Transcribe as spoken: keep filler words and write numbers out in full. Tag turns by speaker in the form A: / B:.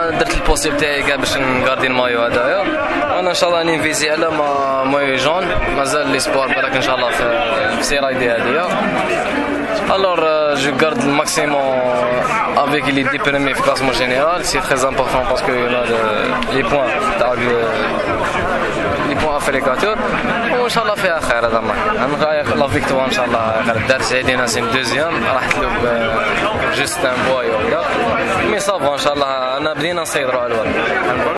A: درت البوسيبل تاعي كاع باش نغاردي المايو هذايا. انا ان شاء الله ننفيزي على ما مايو جون، مازال لي سبور بالك ان شاء الله في سيرايدي هذيا. Alors euh, je garde le maximum avec les dix premiers du classement général, c'est très important parce que on a le, les points les points afférents. وان شاء الله فيها خير هذا ما لا فيكتوار ان شاء الله غير الدرس علينا سيم دوزيام راح تلوب جوست ان بوي ولا مي صافا ان شاء الله انا بدينا نسيطروا على الوضع.